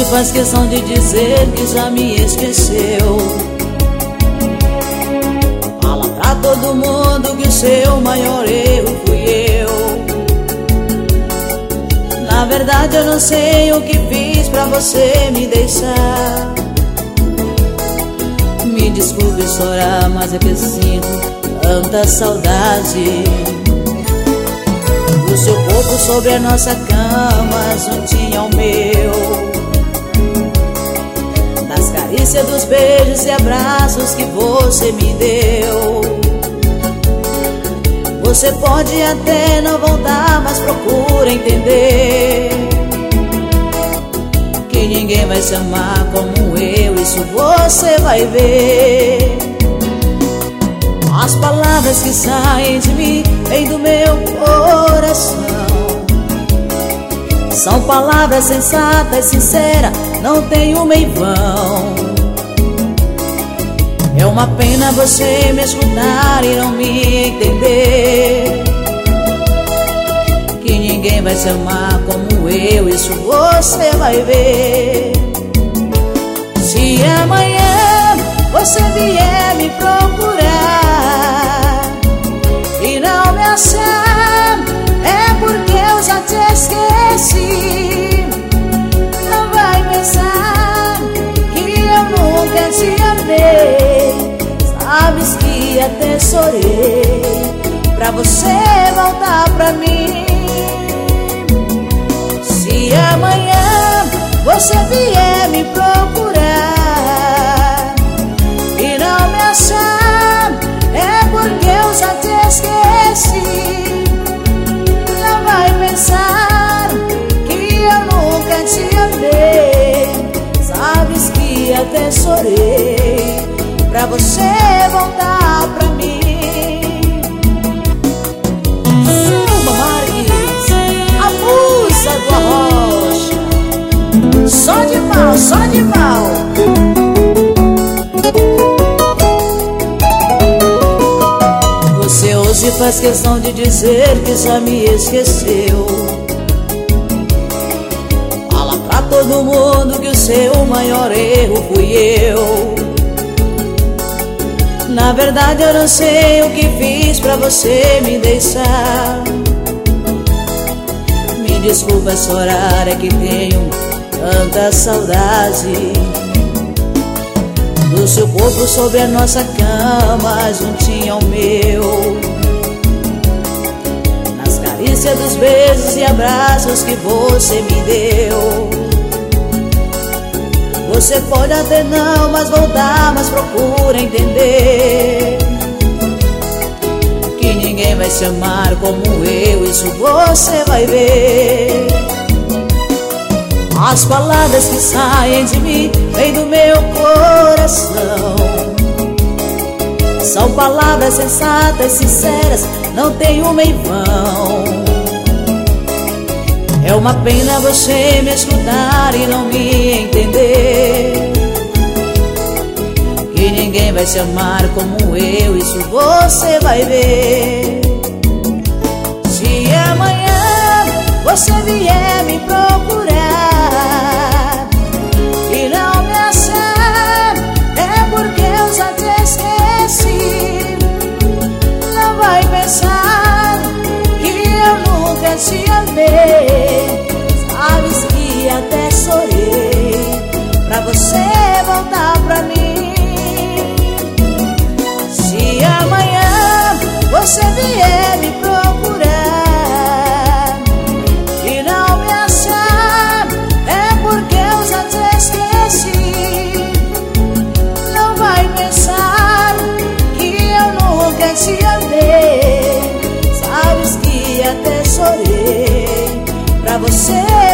faz questão de dizer que já me esqueceu. Fala pra todo mundo que o seu maior erro fui eu. Na verdade eu não sei o que fiz pra você me deixar. Me desculpe chorar, mas é que eu sinto tanta saudade do seu corpo sobre a nossa cama, juntinho ao meu, das carícias, dos beijos e abraços que você me deu. Você pode até não voltar, mas procura entender que ninguém vai se amar como eu, isso você vai ver. As palavras que saem de mim, vêm do meu coração. São palavras sensatas, sinceras, não tem uma em vão. É uma pena você me escutar e não me entender que ninguém vai se amar como eu, isso você vai ver. Se amanhã você vier me procurar e não me achar, é porque eu já te esqueci. Não vai pensar que eu nunca te amei. Sabes que até chorei pra você voltar pra mim. Se amanhã você vier me procurar e não me achar, é porque eu já te esqueci. Não vai pensar que eu nunca te amei. Sabes que até chorei pra você voltar pra mim. Silva Marques, a musa do Arrocha. Só de mal, só de mal. Você hoje faz questão de dizer que já me esqueceu. Fala pra todo mundo que o seu maior erro fui eu. Na verdade eu não sei o que fiz pra você me deixar. Me desculpa chorar, é que tenho tanta saudade do seu corpo sobre a nossa cama, juntinho ao meu, nas carícias, dos beijos e abraços que você me deu. Você pode até não mais voltar, mas procura entender que ninguém vai se amar como eu, isso você vai ver. As palavras que saem de mim, vêm do meu coração. São palavras sensatas, sinceras, não tem uma em vão. É uma pena você me escutar e não me entender que ninguém vai se amar como eu, isso você vai ver. Se amanhã você vier me procurar e não me achar, é porque eu já te esqueci. Não vai pensar que eu nunca te amei. Sabes que até chorei pra você voltar pra mim. Se amanhã você vier me procurar e não me achar, é porque eu já te esqueci. Não vai pensar que eu nunca te amei. Sabes que até chorei pra você